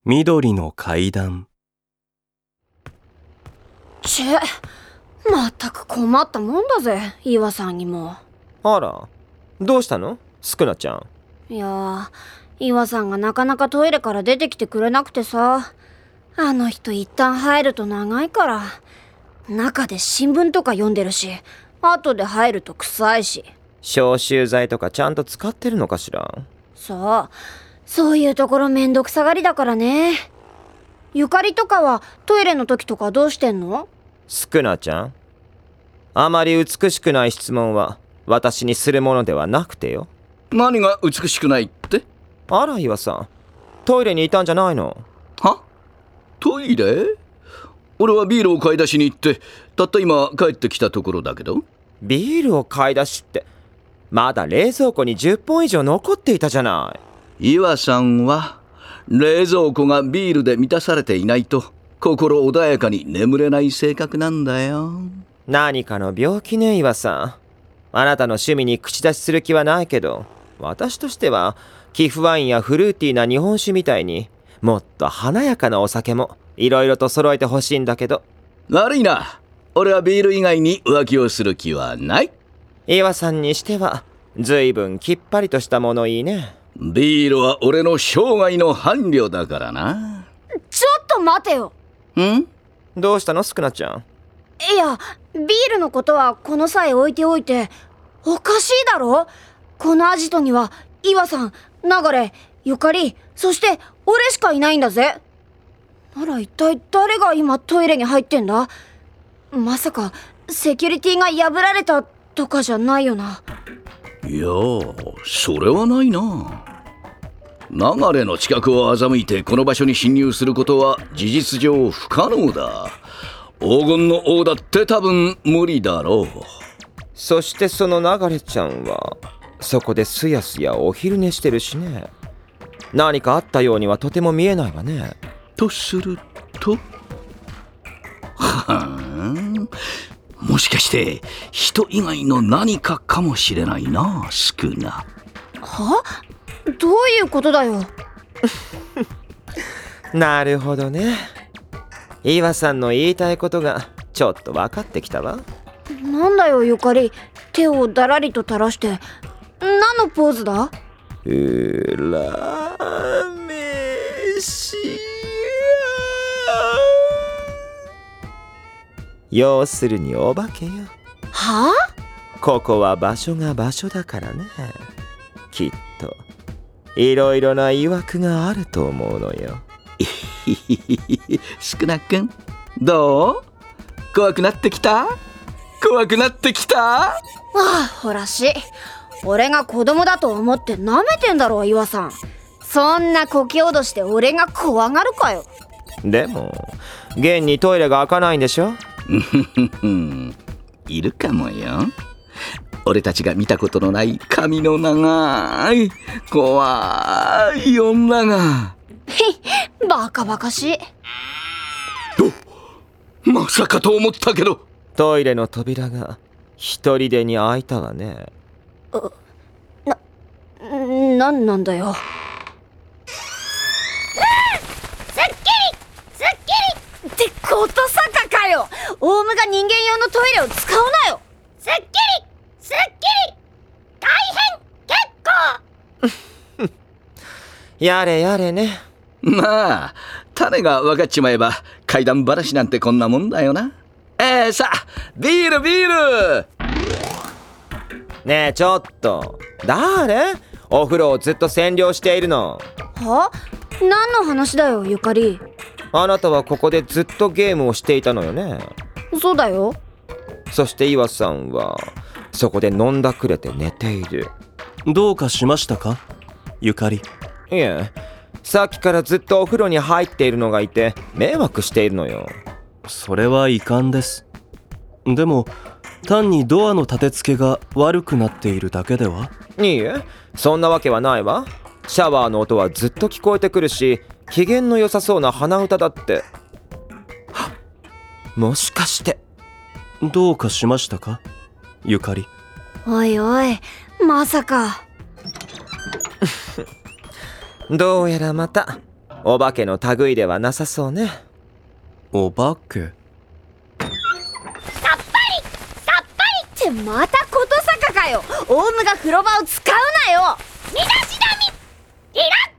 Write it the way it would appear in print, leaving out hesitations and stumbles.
緑の階段。 まったく困ったもんだぜ、岩さんにも。 あら、どうしたのスクナちゃん。 いやー、岩さんがなかなかトイレから出てきてくれなくてさ。あの人一旦入ると長いから。中で新聞とか読んでるし、後で入ると臭いし。 消臭剤とかちゃんと使ってるのかしら。 そういうところめんどくさがりだからね。ゆかりとかはトイレの時とかどうしてんの？ スクナちゃん、あまり美しくない質問は私にするものではなくてよ。 何が美しくないって？ あら岩さん、トイレにいたんじゃないの？ は？トイレ？俺はビールを買い出しに行ってたった今帰ってきたところだけど。 ビールを買い出しって、まだ冷蔵庫に10本以上残っていたじゃない。 岩さんは冷蔵庫がビールで満たされていないと心穏やかに眠れない性格なんだよ。 何かの病気ね岩さん。あなたの趣味に口出しする気はないけど、私としては寄付ワインやフルーティーな日本酒みたいにもっと華やかなお酒もいろいろと揃えてほしいんだけど。 悪いな、俺はビール以外に浮気をする気はない。 岩さんにしてはずいぶんきっぱりとしたものいいね。 ビールは俺の生涯の伴侶だからな。 ちょっと待てよ。 どうしたのスクナちゃん。 いや、ビールのことはこの際置いておいて、おかしいだろ。このアジトには岩さん、流れ、ゆかり、そして俺しかいないんだぜ。なら一体誰が今トイレに入ってんだ？まさかセキュリティが破られたとかじゃないよな。 いやー、それはないな。流れの近くを欺いてこの場所に侵入することは事実上不可能だ。黄金の王だって多分無理だろう。 そしてその流れちゃんはそこですやすやお昼寝してるしね。何かあったようにはとても見えないわね。 とすると、もしかして人以外の何かかもしれないな、スクナ。 は？どういうことだよ。 なるほどね。岩さんの言いたいことがちょっと分かってきたわ。 なんだよゆかり、手をだらりと垂らして。何のポーズだ？ 要するにお化けよ。 はあ？ ここは場所が場所だからね。きっといろいろな曰くがあると思うのよ。 スクナ君、どう？怖くなってきた？怖くなってきた？ ほら俺が子供だと思って舐めてんだろ岩さん。そんなこき脅して俺が怖がるかよ。 でも現にトイレが開かないんでしょ？ いるかもよ。俺たちが見たことのない髪の長い怖い女が。 バカバカしい。 まさかと思ったけど。 トイレの扉が一人でに開いたわね。 なんなんだよ。すっきりってことさかよ。オウムが人間用のトイレを使うなよ。すっきり大変結構。 やれやれね。 まあ種が分かっちまえば怪談話なんてこんなもんだよな。さあビール。 ねえちょっと誰？お風呂をずっと占領しているの。 は？何の話だよゆかり。 あなたはここでずっとゲームをしていたのよね。 そうだよ。 そして岩さんはそこで飲んだくれて寝ている。 どうかしましたかゆかり。 いえ、さっきからずっとお風呂に入っているのがいて迷惑しているのよ。 それは遺憾です。でも単にドアの立て付けが悪くなっているだけでは？ いいえ、そんなわけはないわ。シャワーの音はずっと聞こえてくるし、機嫌の良さそうな鼻歌だって。もしかしてどうかしましたかゆかり。 おいおい、まさか。 どうやらまたお化けの類ではなさそうね。 お化け。 さっぱりってまたことさかかよ。オウムが風呂場を使うなよ。身だしなみリラッ